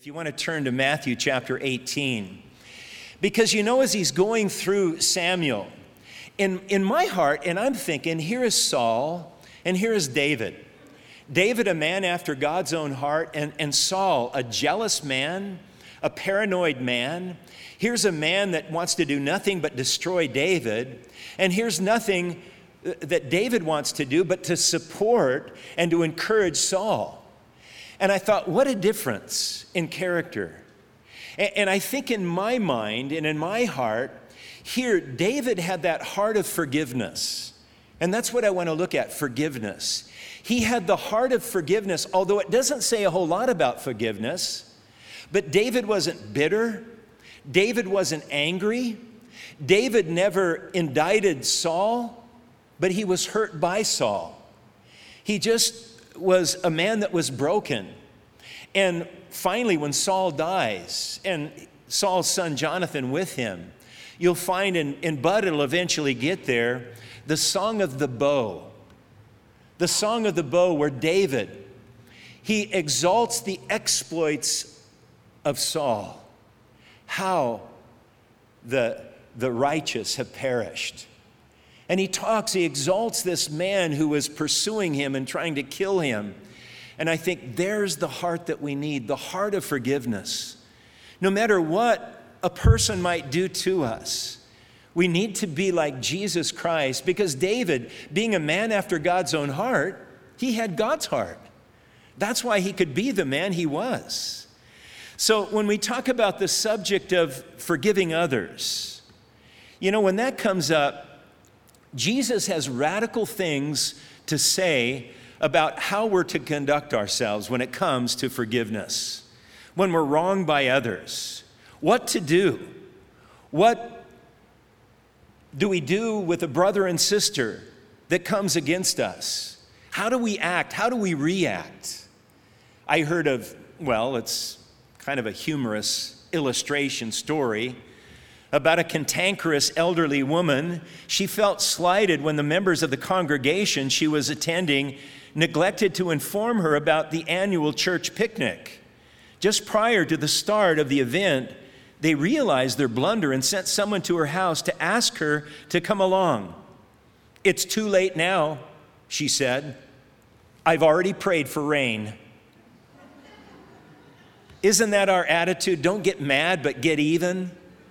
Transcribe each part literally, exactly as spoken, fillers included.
If you want to turn to Matthew chapter eighteen, because you know, as he's going through Samuel, in, in my heart, and I'm thinking, here is Saul, and here is David. David, a man after God's own heart, and, and Saul, a jealous man, a paranoid man. Here's a man that wants to do nothing but destroy David, and here's nothing that David wants to do but to support and to encourage Saul. And I thought, what a difference in character. And I think in my mind and in my heart, here, David had that heart of forgiveness. And that's what I want to look at, forgiveness. He had the heart of forgiveness, although it doesn't say a whole lot about forgiveness. But David wasn't bitter. David wasn't angry. David never indicted Saul, but he was hurt by Saul. He just was a man that was broken. And finally, when Saul dies, and Saul's son Jonathan with him, you'll find, in, in Bud it'll eventually get there, the Song of the Bow. The Song of the Bow, where David, he exalts the exploits of Saul, how the, the righteous have perished. And he talks, he exalts this man who was pursuing him and trying to kill him. And I think there's the heart that we need, the heart of forgiveness. No matter what a person might do to us, we need to be like Jesus Christ, because David, being a man after God's own heart, he had God's heart. That's why he could be the man he was. So when we talk about the subject of forgiving others, you know, when that comes up, Jesus has radical things to say about how we're to conduct ourselves when it comes to forgiveness. When we're wronged by others, what to do. What do we do with a brother and sister that comes against us? How do we act? How do we react? I heard of, well, it's kind of a humorous illustration story about a cantankerous elderly woman. She felt slighted when the members of the congregation she was attending neglected to inform her about the annual church picnic. Just prior to the start of the event, they realized their blunder and sent someone to her house to ask her to come along. "It's too late now," she said. "I've already prayed for rain." Isn't that our attitude? Don't get mad, but get even.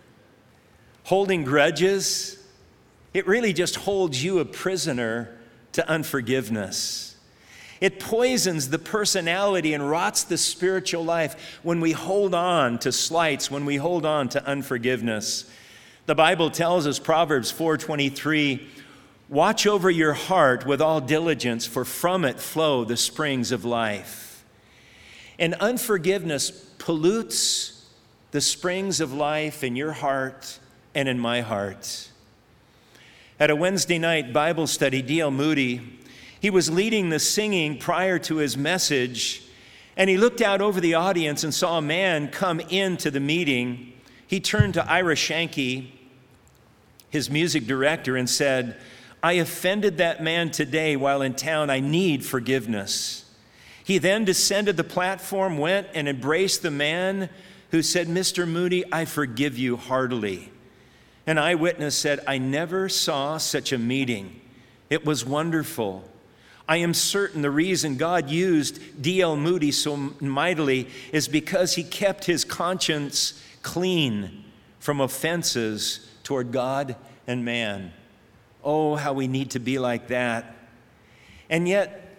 Holding grudges, it really just holds you a prisoner to unforgiveness. It poisons the personality and rots the spiritual life when we hold on to slights, when we hold on to unforgiveness. The Bible tells us, Proverbs four twenty-three, "Watch over your heart with all diligence, for from it flow the springs of life." And unforgiveness pollutes the springs of life in your heart and in my heart. At a Wednesday night Bible study, D L Moody, he was leading the singing prior to his message, and he looked out over the audience and saw a man come into the meeting. He turned to Ira Shanky, his music director, and said, "I offended that man today while in town. I need forgiveness." He then descended the platform, went and embraced the man, who said, "Mister Moody, I forgive you heartily." An eyewitness said, "I never saw such a meeting. It was wonderful. I am certain the reason God used D L Moody so mightily is because he kept his conscience clean from offenses toward God and man." Oh, how we need to be like that. And yet,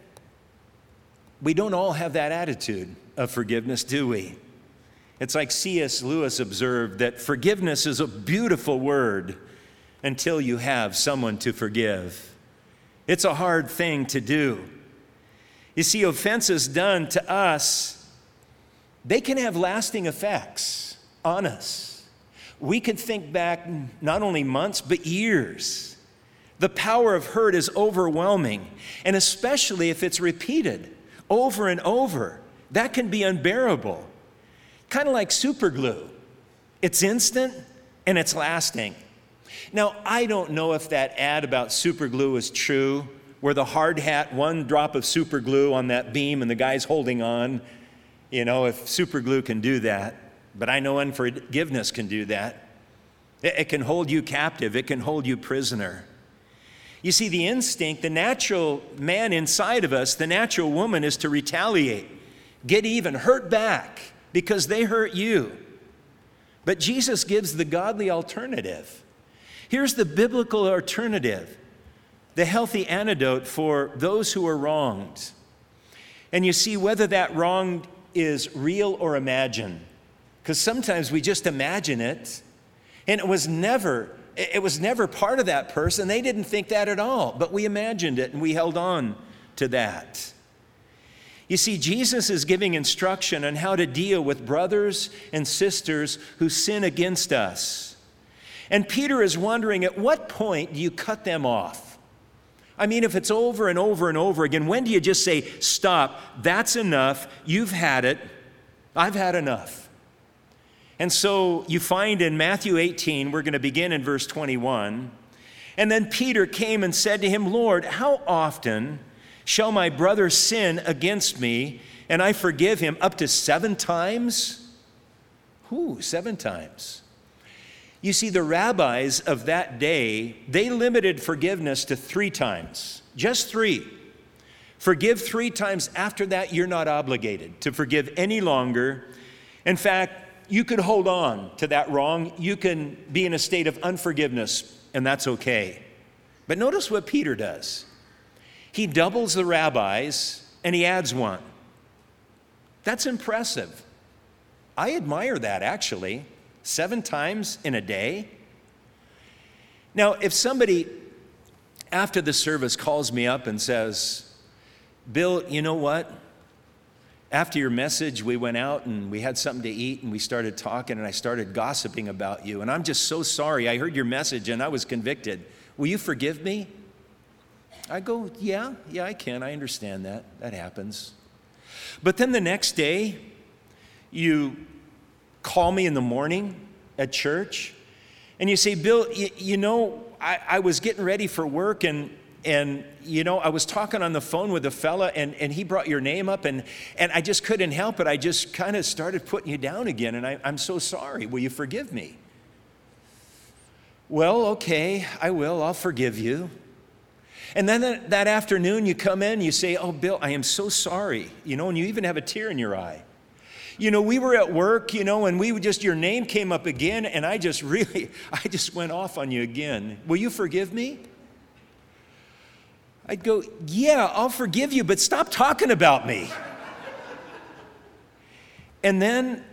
we don't all have that attitude of forgiveness, do we? It's like C S Lewis observed that forgiveness is a beautiful word until you have someone to forgive. It's a hard thing to do. You see, offenses done to us, they can have lasting effects on us. We could think back not only months, but years. The power of hurt is overwhelming, and especially if it's repeated over and over, that can be unbearable. Kind of like super glue. It's instant and it's lasting. Now, I don't know if that ad about super glue is true, where the hard hat, one drop of super glue on that beam and the guy's holding on. You know, if super glue can do that, but I know unforgiveness can do that. It, it can hold you captive. It can hold you prisoner. You see, the instinct, the natural man inside of us, the natural woman, is to retaliate, get even, hurt back because they hurt you. But Jesus gives the godly alternative. Here's the biblical alternative, the healthy antidote for those who are wronged. And you see, whether that wrong is real or imagined, because sometimes we just imagine it, and it was never It was never part of that person. They didn't think that at all, but we imagined it and we held on to that. You see, Jesus is giving instruction on how to deal with brothers and sisters who sin against us. And Peter is wondering, at what point do you cut them off? I mean, if it's over and over and over again, when do you just say, stop, that's enough, you've had it, I've had enough? And so you find in Matthew eighteen, we're going to begin in verse twenty-one, and then Peter came and said to him, Lord, how often shall my brother sin against me and I forgive him? Up to seven times? Who? Seven times. You see, the rabbis of that day, they limited forgiveness to three times, just three. Forgive three times. After that, you're not obligated to forgive any longer. In fact, you could hold on to that wrong. You can be in a state of unforgiveness, and that's okay. But notice what Peter does. He doubles the rabbis, and he adds one. That's impressive. I admire that, actually. Seven times in a day. Now, if somebody after the service calls me up and says, Bill, you know what? After your message, we went out and we had something to eat and we started talking and I started gossiping about you. And I'm just so sorry. I heard your message and I was convicted. Will you forgive me? I go, yeah, yeah, I can. I understand that. That happens. But then the next day, you call me in the morning at church and you say, Bill, you, you know, I, I was getting ready for work and And, you know, I was talking on the phone with a fella and, and he brought your name up and, and I just couldn't help it. I just kind of started putting you down again and I, I'm so sorry. Will you forgive me? Well, okay, I will. I'll forgive you. And then that, that afternoon you come in, you say, oh, Bill, I am so sorry. You know, and you even have a tear in your eye. You know, we were at work, you know, and we would just, your name came up again and I just really, I just went off on you again. Will you forgive me? I'd go, yeah, I'll forgive you, but stop talking about me. And then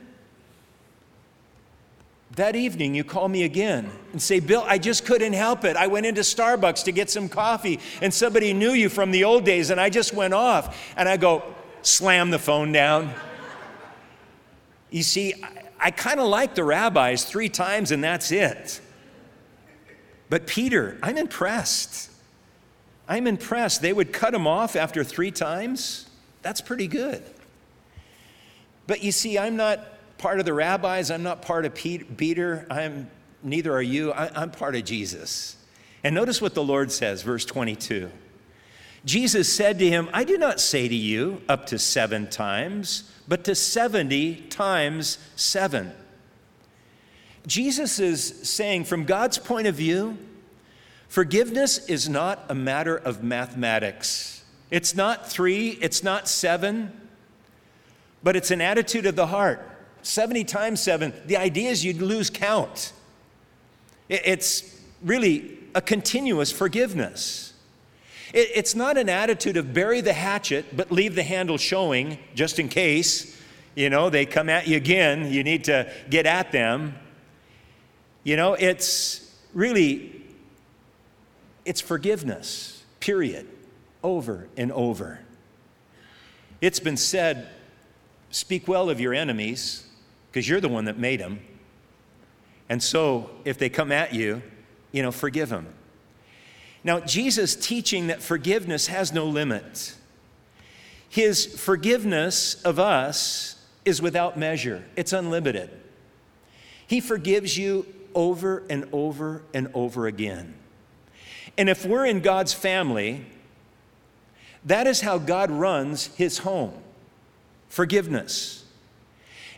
that evening you call me again and say, Bill, I just couldn't help it. I went into Starbucks to get some coffee and somebody knew you from the old days and I just went off. And I go, slam the phone down. You see, I, I kind of like the rabbis three times and that's it. But Peter, I'm impressed. I'm impressed. They would cut him off after three times. That's pretty good. But you see, I'm not part of the rabbis. I'm not part of Peter. I'm, neither are you. I, I'm part of Jesus. And notice what the Lord says, verse twenty-two. Jesus said to him, I do not say to you up to seven times, but to seventy times seven. Jesus is saying, from God's point of view, forgiveness is not a matter of mathematics. It's not three, it's not seven, but it's an attitude of the heart. seventy times seven, the idea is you'd lose count. It's really a continuous forgiveness. It's not an attitude of bury the hatchet, but leave the handle showing, just in case, you know, they come at you again, you need to get at them. You know, it's really It's forgiveness, period, over and over. It's been said, speak well of your enemies, because you're the one that made them. And so if they come at you, you know, forgive them. Now, Jesus teaching that forgiveness has no limit. His forgiveness of us is without measure. It's unlimited. He forgives you over and over and over again. And if we're in God's family, that is how God runs his home. Forgiveness.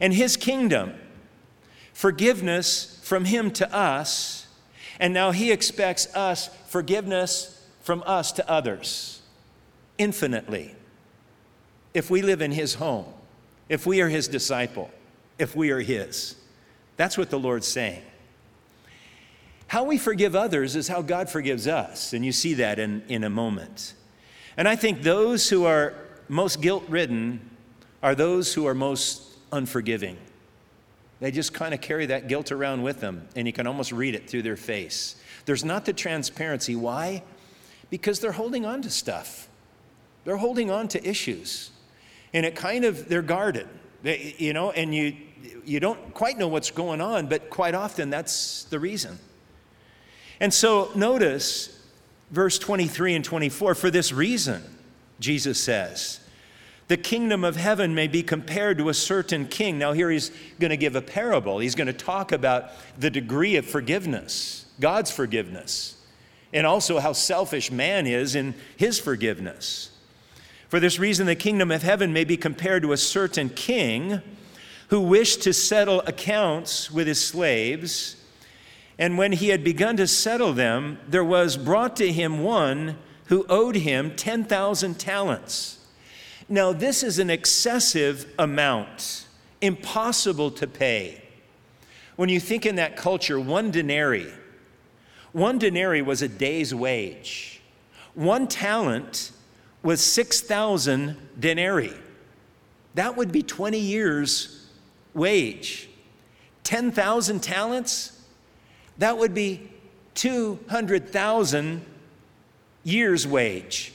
and his kingdom, forgiveness from him to us, and now he expects us forgiveness from us to others infinitely. If we live in his home, if we are his disciple, if we are his. That's what the Lord's saying. How we forgive others is how God forgives us, and you see that in, in a moment. And I think those who are most guilt-ridden are those who are most unforgiving. They just kind of carry that guilt around with them, and you can almost read it through their face. There's not the transparency. Why? Because they're holding on to stuff. They're holding on to issues. And it kind of, they're guarded, they, you know, and you, you don't quite know what's going on, but quite often that's the reason. And so notice verse twenty-three and twenty-four, for this reason, Jesus says, the kingdom of heaven may be compared to a certain king. Now here he's going to give a parable. He's going to talk about the degree of forgiveness, God's forgiveness, and also how selfish man is in his forgiveness. For this reason, the kingdom of heaven may be compared to a certain king who wished to settle accounts with his slaves. And when he had begun to settle them, there was brought to him one who owed him ten thousand talents. Now, this is an excessive amount, impossible to pay. When you think in that culture, one denarii, one denarii was a day's wage. One talent was six thousand denarii. That would be twenty years' wage. ten thousand talents, that would be two hundred thousand years' wage.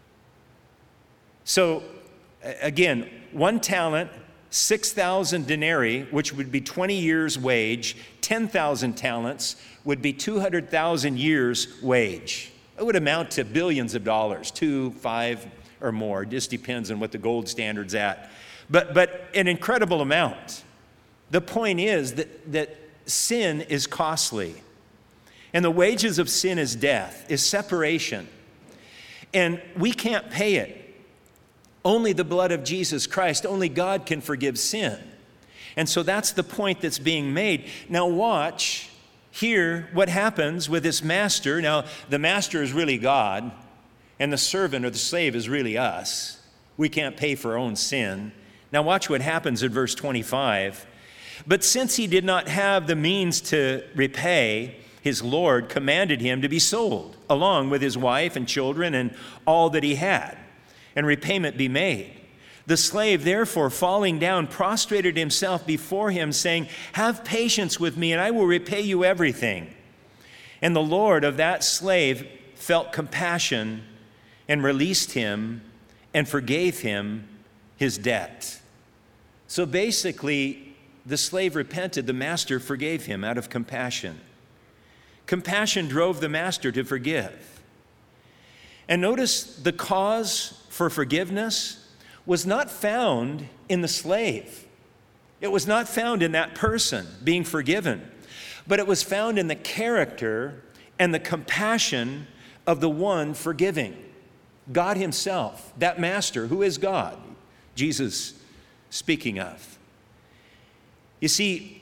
So, again, one talent, six thousand denarii, which would be twenty years' wage. ten thousand talents would be two hundred thousand years' wage. It would amount to billions of dollars, two, five, or more. It just depends on what the gold standard's at. But, but an incredible amount. The point is that, that sin is costly. And the wages of sin is death, is separation. And we can't pay it. Only the blood of Jesus Christ, only God can forgive sin. And so that's the point that's being made. Now watch here what happens with this master. Now the master is really God, and the servant or the slave is really us. We can't pay for our own sin. Now watch what happens in verse twenty-five. But since he did not have the means to repay, his Lord commanded him to be sold, along with his wife and children and all that he had, and repayment be made. The slave, therefore, falling down, prostrated himself before him, saying, have patience with me, and I will repay you everything. And the Lord of that slave felt compassion and released him and forgave him his debt. So basically, the slave repented, the master forgave him out of compassion. Compassion drove the master to forgive. And notice the cause for forgiveness was not found in the slave. It was not found in that person being forgiven, but it was found in the character and the compassion of the one forgiving. God himself, that master who is God, Jesus speaking of. You see,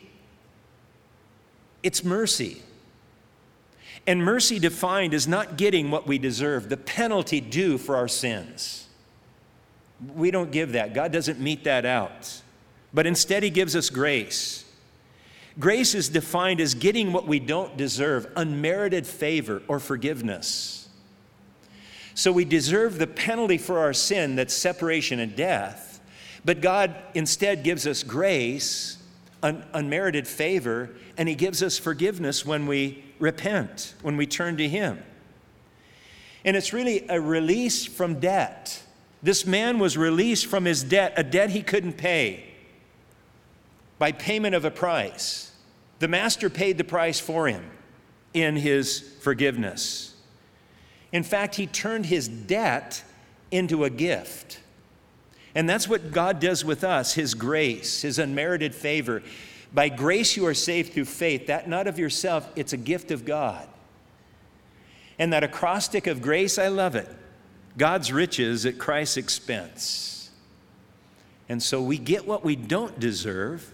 it's mercy. And mercy defined as not getting what we deserve, the penalty due for our sins. We don't give that. God doesn't mete that out. But instead, he gives us grace. Grace is defined as getting what we don't deserve, unmerited favor or forgiveness. So we deserve the penalty for our sin, that's separation and death. But God instead gives us grace, un- unmerited favor, and he gives us forgiveness when we repent, when we turn to him. And it's really a release from debt. This man was released from his debt, a debt he couldn't pay, by payment of a price. The master paid the price for him in his forgiveness. In fact, he turned his debt into a gift. And that's what God does with us, his grace, his unmerited favor. By grace you are saved through faith, that not of yourself, it's a gift of God. And that acrostic of grace, I love it. God's riches at Christ's expense. And so we get what we don't deserve,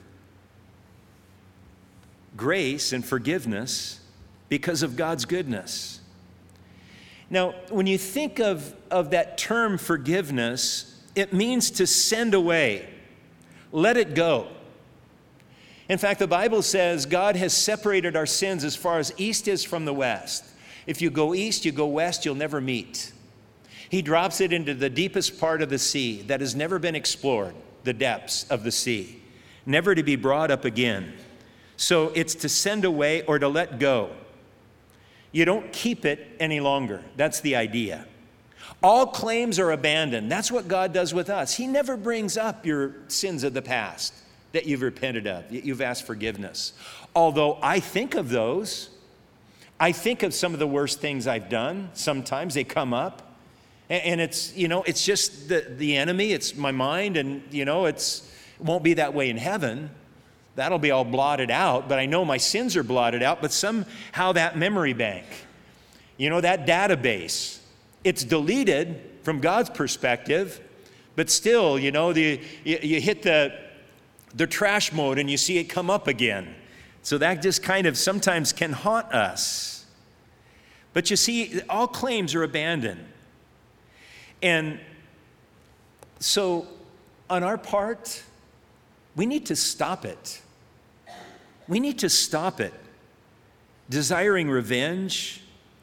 grace and forgiveness, because of God's goodness. Now, when you think of, of that term forgiveness, it means to send away, let it go. In fact, the Bible says God has separated our sins as far as east is from the west. If you go east, you go west, you'll never meet. He drops it into the deepest part of the sea that has never been explored, the depths of the sea, never to be brought up again. So it's to send away or to let go. You don't keep it any longer. That's the idea. All claims are abandoned. That's what God does with us. He never brings up your sins of the past that you've repented of, you've asked forgiveness. Although I think of those, I think of some of the worst things I've done. Sometimes they come up, and it's, you know, it's just the, the enemy, it's my mind, and, you know, it's, it won't be that way in heaven. That'll be all blotted out, but I know my sins are blotted out, but somehow that memory bank, you know, that database, it's deleted from God's perspective, but still, you know, the, you, you hit the, the trash mode and you see it come up again. So that just kind of sometimes can haunt us. But you see, all claims are abandoned. And so on our part, we need to stop it. We need to stop it. Desiring revenge.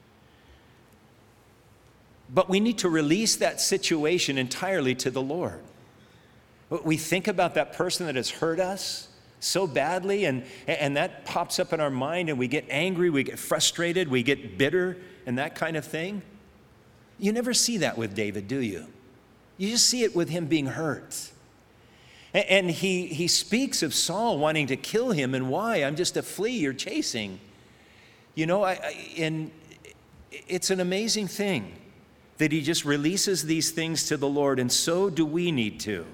But we need to release that situation entirely to the Lord. We think about that person that has hurt us so badly, and, and that pops up in our mind, and we get angry, we get frustrated, we get bitter, and that kind of thing. You never see that with David, do you? You just see it with him being hurt. And he, he speaks of Saul wanting to kill him, and why? I'm just a flea you're chasing. You know, I, I, and it's an amazing thing that he just releases these things to the Lord, and so do we need to.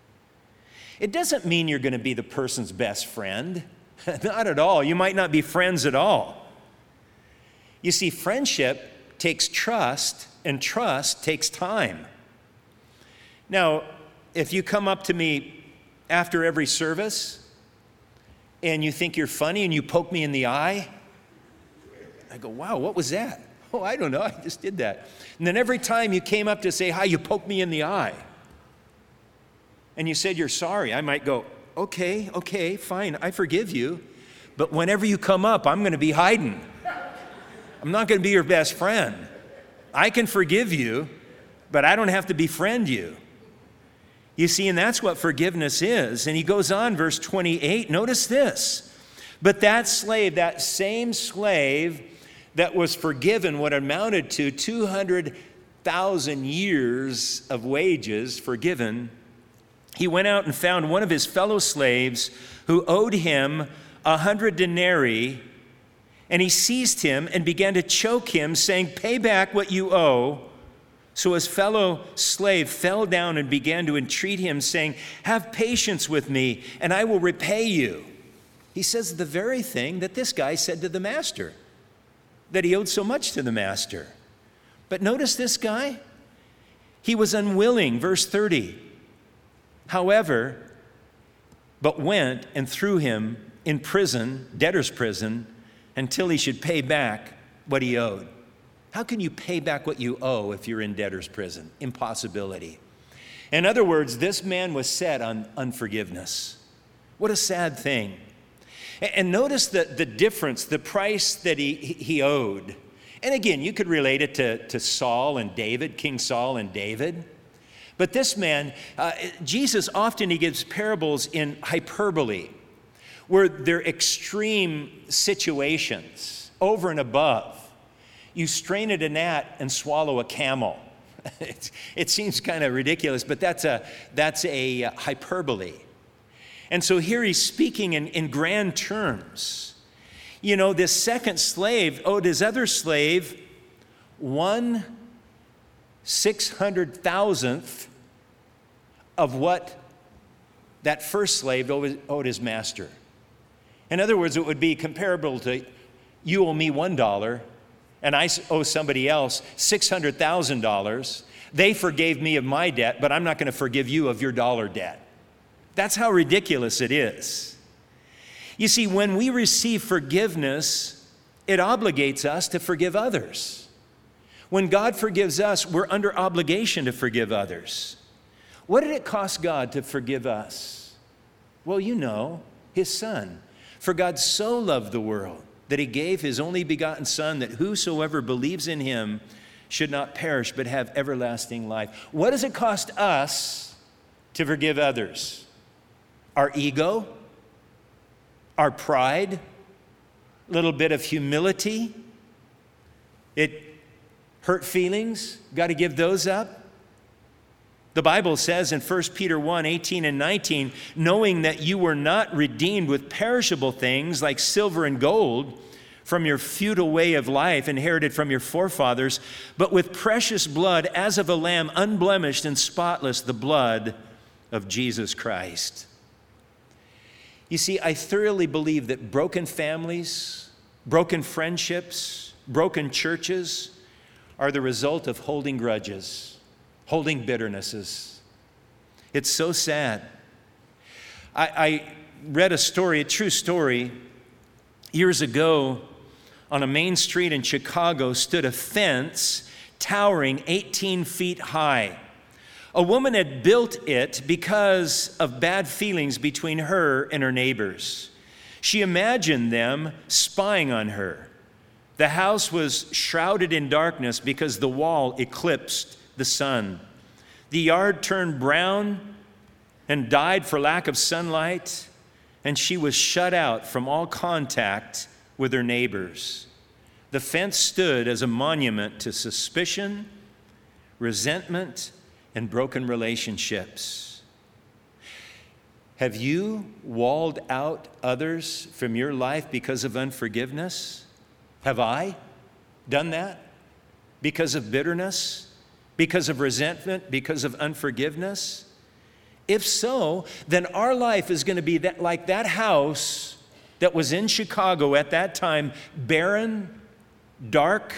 It doesn't mean you're going to be the person's best friend. Not at all. You might not be friends at all. You see, friendship takes trust, and trust takes time. Now, if you come up to me after every service and you think you're funny and you poke me in the eye, I go, wow, what was that? Oh, I don't know, I just did that. And then every time you came up to say hi, you poked me in the eye. And you said you're sorry. I might go, okay, okay, fine, I forgive you. But whenever you come up, I'm going to be hiding. I'm not going to be your best friend. I can forgive you, but I don't have to befriend you. You see, and that's what forgiveness is. And he goes on, verse twenty-eight, notice this. But that slave, that same slave that was forgiven what amounted to two hundred thousand years of wages forgiven, he went out and found one of his fellow slaves who owed him a hundred denarii, and he seized him and began to choke him, saying, pay back what you owe. So his fellow slave fell down and began to entreat him, saying, have patience with me, and I will repay you. He says the very thing that this guy said to the master, that he owed so much to the master. But notice this guy, he was unwilling, verse thirty. However, but went and threw him in prison, debtor's prison, until he should pay back what he owed. How can you pay back what you owe if you're in debtor's prison? Impossibility. In other words, this man was set on unforgiveness. What a sad thing. And notice the, the difference, the price that he, he owed. And again, you could relate it to, to Saul and David, King Saul and David. But this man, uh, Jesus often he gives parables in hyperbole, where they're extreme situations, over and above. You strain at a gnat and swallow a camel. It's, it seems kind of ridiculous, but that's a, that's a hyperbole. And so here he's speaking in, in grand terms. You know, this second slave owed his other slave one six hundred thousandth of what that first slave owed, owed his master. In other words, it would be comparable to you owe me one dollar and I owe somebody else six hundred thousand dollars. They forgave me of my debt, but I'm not going to forgive you of your dollar debt. That's how ridiculous it is. You see, when we receive forgiveness, it obligates us to forgive others. When God forgives us, we're under obligation to forgive others. What did it cost God to forgive us? Well, you know, His Son. For God so loved the world that He gave His only begotten Son, that whosoever believes in Him should not perish but have everlasting life. What does it cost us to forgive others? Our ego? Our pride? A little bit of humility? It hurt feelings? Got to give those up? The Bible says in First Peter one, eighteen and nineteen, knowing that you were not redeemed with perishable things like silver and gold from your futile way of life inherited from your forefathers, but with precious blood as of a lamb, unblemished and spotless, the blood of Jesus Christ. You see, I thoroughly believe that broken families, broken friendships, broken churches are the result of holding grudges, holding bitternesses. It's so sad. I, I read a story, a true story. Years ago, on a main street in Chicago stood a fence towering eighteen feet high. A woman had built it because of bad feelings between her and her neighbors. She imagined them spying on her. The house was shrouded in darkness because the wall eclipsed the sun. The yard turned brown and died for lack of sunlight, and she was shut out from all contact with her neighbors. The fence stood as a monument to suspicion, resentment, and broken relationships. Have you walled out others from your life because of unforgiveness? Have I done that? Because of bitterness? Because of resentment? Because of unforgiveness? If so, then our life is going to be that, like that house that was in Chicago at that time, barren, dark,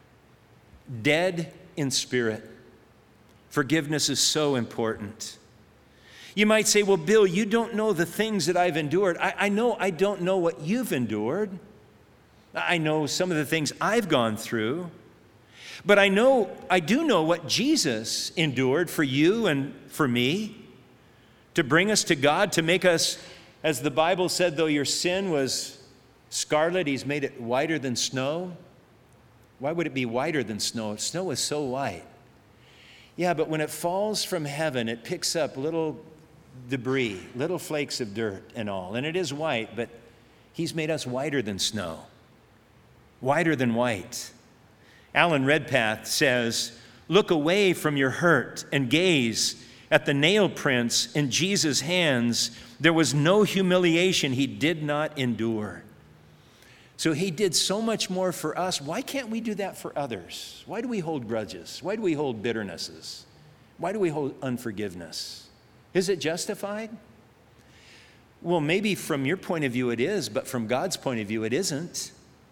dead in spirit. Forgiveness is so important. You might say, well, Bill, you don't know the things that I've endured. I, I know I don't know what you've endured. I know some of the things I've gone through. But I know, I do know what Jesus endured for you and for me, to bring us to God, to make us, as the Bible said, though your sin was scarlet, He's made it whiter than snow. Why would it be whiter than snow? Snow is so white. Yeah, but when it falls from heaven, it picks up little debris, little flakes of dirt and all. And it is white, but He's made us whiter than snow, whiter than white. Alan Redpath says, look away from your hurt and gaze at the nail prints in Jesus' hands. There was no humiliation He did not endure. So He did so much more for us. Why can't we do that for others? Why do we hold grudges? Why do we hold bitternesses? Why do we hold unforgiveness? Is it justified? Well, maybe from your point of view it is, but from God's point of view it isn't.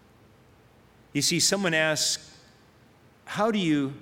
You see, someone asks, how do you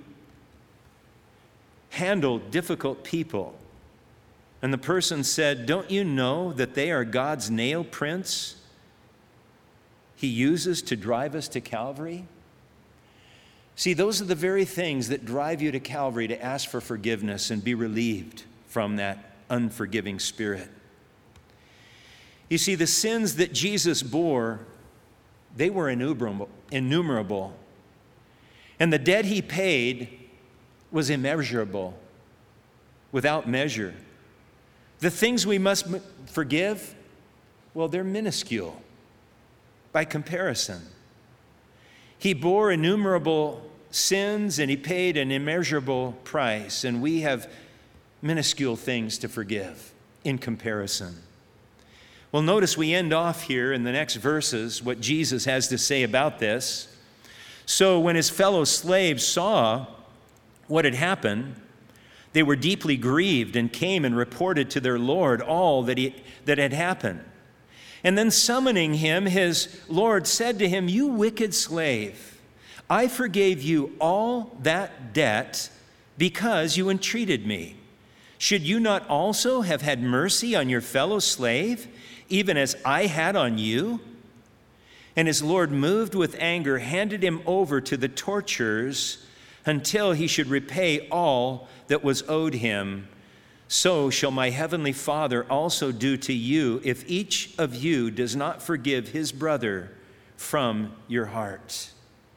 handle difficult people? And the person said, don't you know that they are God's nail prints He uses to drive us to Calvary? See, those are the very things that drive you to Calvary, to ask for forgiveness and be relieved from that unforgiving spirit. You see, the sins that Jesus bore, they were innumerable, innumerable. And the debt He paid was immeasurable, without measure. The things we must forgive, well, they're minuscule by comparison. He bore innumerable sins and He paid an immeasurable price, and we have minuscule things to forgive in comparison. Well, notice we end off here in the next verses what Jesus has to say about this. So when His fellow slaves saw what had happened, they were deeply grieved and came and reported to their Lord all that, he, that had happened. And then summoning him, his Lord said to him, you wicked slave, I forgave you all that debt because you entreated me. Should you not also have had mercy on your fellow slave, even as I had on you?' And his Lord, moved with anger, handed him over to the torturers until he should repay all that was owed him. So shall my heavenly Father also do to you if each of you does not forgive his brother from your heart."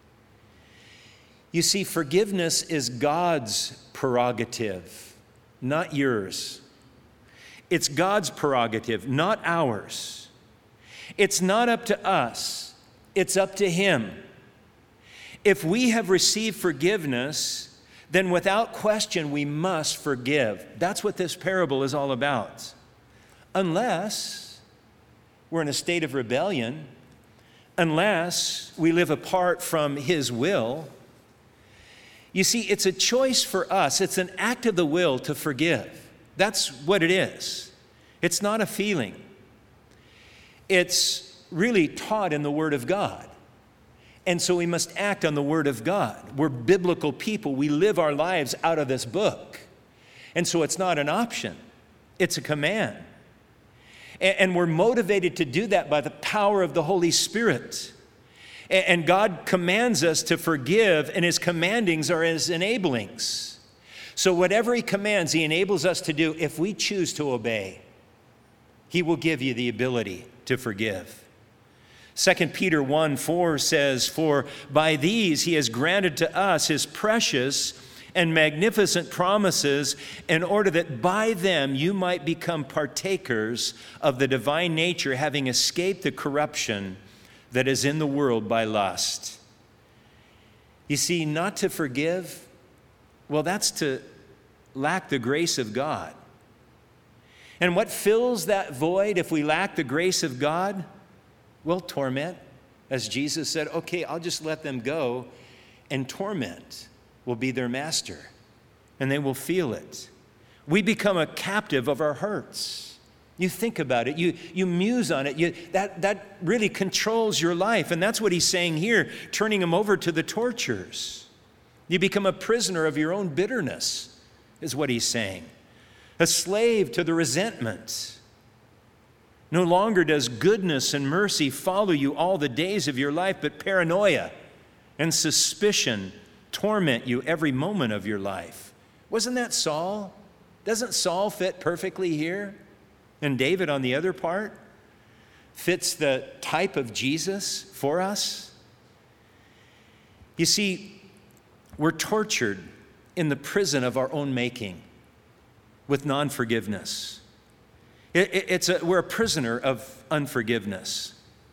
You see, forgiveness is God's prerogative, not yours. It's God's prerogative, not ours. It's not up to us. It's up to Him. If we have received forgiveness, then without question we must forgive. That's what this parable is all about. Unless we're in a state of rebellion, unless we live apart from His will. You see, it's a choice for us. It's an act of the will to forgive. That's what it is. It's not a feeling. It's really taught in the Word of God. And so we must act on the Word of God. We're biblical people. We live our lives out of this book. And so it's not an option. It's a command. And we're motivated to do that by the power of the Holy Spirit. And God commands us to forgive, and His commandings are His enablings. So whatever He commands, He enables us to do. If we choose to obey, He will give you the ability to forgive. Second Peter one four says, "For by these He has granted to us His precious and magnificent promises, in order that by them you might become partakers of the divine nature, having escaped the corruption that is in the world by lust." You see, not to forgive, well, that's to lack the grace of God. And what fills that void if we lack the grace of God? Well, torment. As Jesus said, okay, I'll just let them go, and torment will be their master, and they will feel it. We become a captive of our hurts. You think about it, you, you muse on it, you, that, that really controls your life. And that's what he's saying here, turning them over to the torturers. You become a prisoner of your own bitterness, is what he's saying. A slave to the resentment. No longer does goodness and mercy follow you all the days of your life, but paranoia and suspicion torment you every moment of your life. Wasn't that Saul? Doesn't Saul fit perfectly here? And David on the other part fits the type of Jesus for us. You see, we're tortured in the prison of our own making with non-forgiveness. It, it, it's a, we're a prisoner of unforgiveness.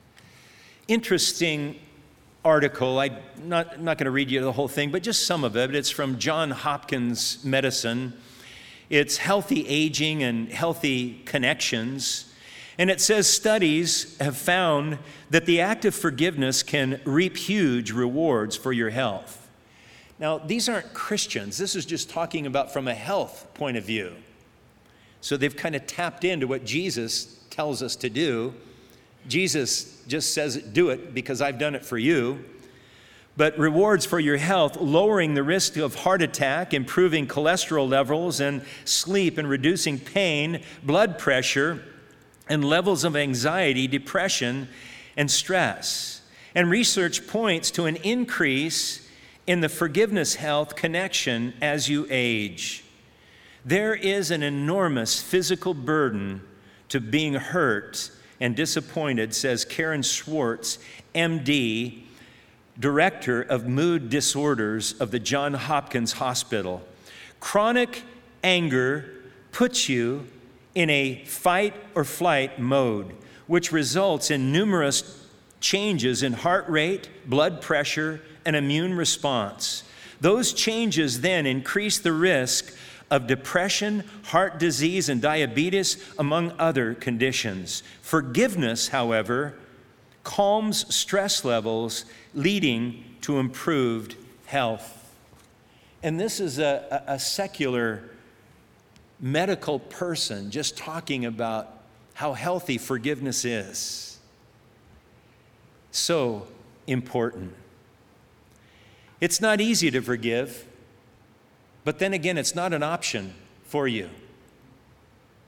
Interesting article. I'm not, not going to read you the whole thing, but just some of it. It's from Johns Hopkins Medicine. It's Healthy Aging and Healthy Connections. And it says studies have found that the act of forgiveness can reap huge rewards for your health. Now, these aren't Christians. This is just talking about from a health point of view. So they've kind of tapped into what Jesus tells us to do. Jesus just says, do it because I've done it for you. But rewards for your health, lowering the risk of heart attack, improving cholesterol levels and sleep, and reducing pain, blood pressure, and levels of anxiety, depression, and stress. And research points to an increase in the forgiveness health connection as you age. There is an enormous physical burden to being hurt and disappointed, says Karen Schwartz, M D, Director of Mood Disorders of the Johns Hopkins Hospital. Chronic anger puts you in a fight or flight mode, which results in numerous changes in heart rate, blood pressure, and immune response. Those changes then increase the risk of depression, heart disease, and diabetes, among other conditions. Forgiveness, however, calms stress levels, leading to improved health. And this is a, a, a secular medical person just talking about how healthy forgiveness is. So important. It's not easy to forgive, but then again, it's not an option for you.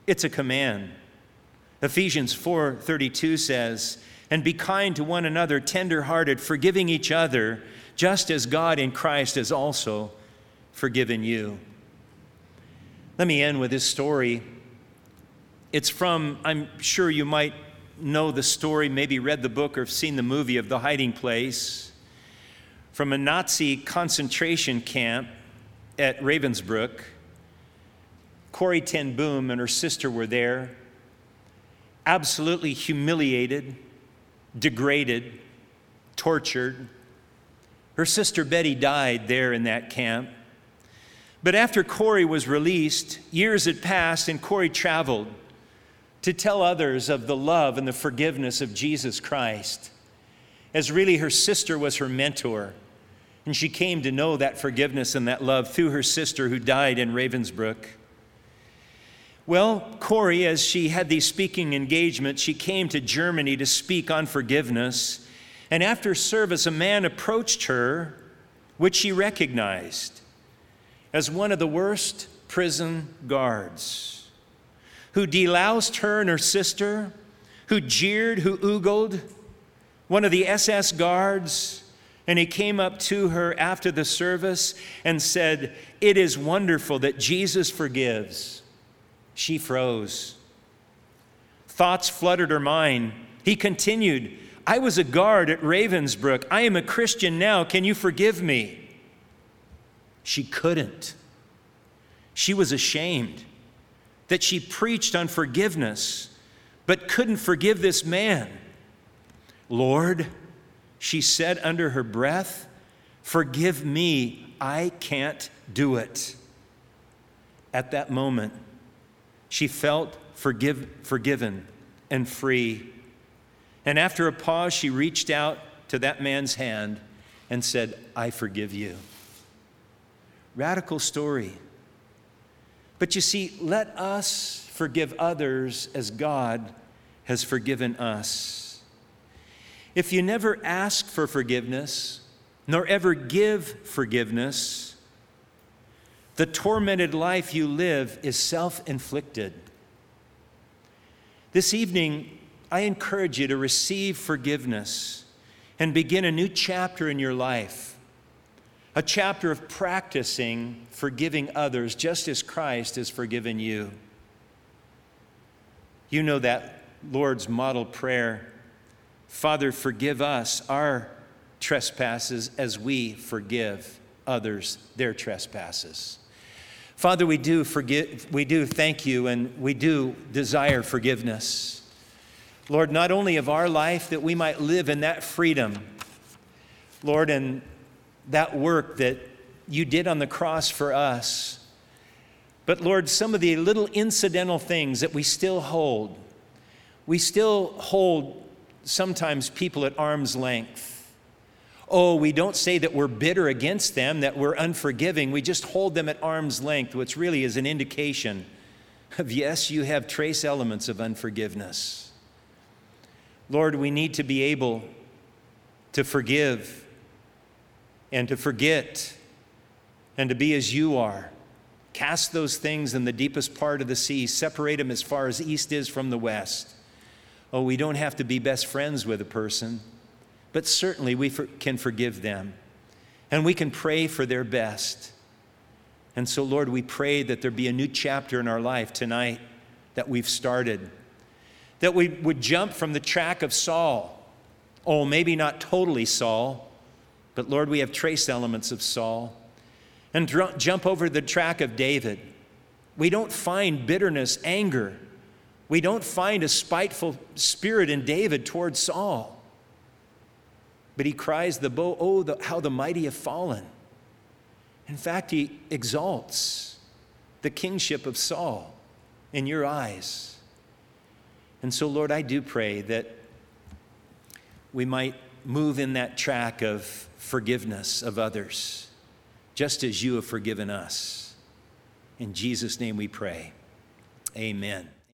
It's a command. Ephesians four thirty-two says, "And be kind to one another, tender-hearted, forgiving each other, just as God in Christ has also forgiven you." Let me end with this story. It's from, I'm sure you might know the story, maybe read the book or have seen the movie of The Hiding Place, from a Nazi concentration camp at Ravensbrück. Corrie ten Boom and her sister were there, absolutely humiliated, degraded, tortured. Her sister Betty died there in that camp. But after Corrie was released, years had passed and Corrie traveled to tell others of the love and the forgiveness of Jesus Christ, as really her sister was her mentor. And she came to know that forgiveness and that love through her sister who died in Ravensbrück. Well, Corrie, as she had these speaking engagements, she came to Germany to speak on forgiveness. And after service, a man approached her, which she recognized as one of the worst prison guards, who deloused her and her sister, who jeered, who oogled, one of the S S guards. And he came up to her after the service and said, "It is wonderful that Jesus forgives." She froze. Thoughts flooded her mind. He continued, "I was a guard at Ravensbrück. I am a Christian now. Can you forgive me?" She couldn't. She was ashamed that she preached on forgiveness, but couldn't forgive this man. "Lord," she said under her breath, "forgive me. I can't do it." At that moment, she felt forgive, forgiven and free. And after a pause, she reached out to that man's hand and said, "I forgive you." Radical story. But you see, let us forgive others as God has forgiven us. If you never ask for forgiveness, nor ever give forgiveness, the tormented life you live is self-inflicted. This evening, I encourage you to receive forgiveness and begin a new chapter in your life, a chapter of practicing forgiving others just as Christ has forgiven you. You know that Lord's model prayer, "Father, forgive us our trespasses as we forgive others their trespasses." Father, we do forgive, we do thank you, and we do desire forgiveness. Lord, not only of our life, that we might live in that freedom, Lord, and that work that you did on the cross for us. But Lord, some of the little incidental things that we still hold, we still hold sometimes people at arm's length. Oh, we don't say that we're bitter against them, that we're unforgiving. We just hold them at arm's length, which really is an indication of, yes, you have trace elements of unforgiveness. Lord, we need to be able to forgive and to forget and to be as you are. Cast those things in the deepest part of the sea. Separate them as far as east is from the west. Oh, we don't have to be best friends with a person, but certainly we for, can forgive them. And we can pray for their best. And so, Lord, we pray that there be a new chapter in our life tonight that we've started. That we would jump from the track of Saul. Oh, maybe not totally Saul, but Lord, we have trace elements of Saul. And dr- jump over the track of David. We don't find bitterness, anger. We don't find a spiteful spirit in David towards Saul. But he cries the bow, oh, the, how the mighty have fallen. In fact, he exalts the kingship of Saul in your eyes. And so, Lord, I do pray that we might move in that track of forgiveness of others, just as you have forgiven us. In Jesus' name we pray. Amen.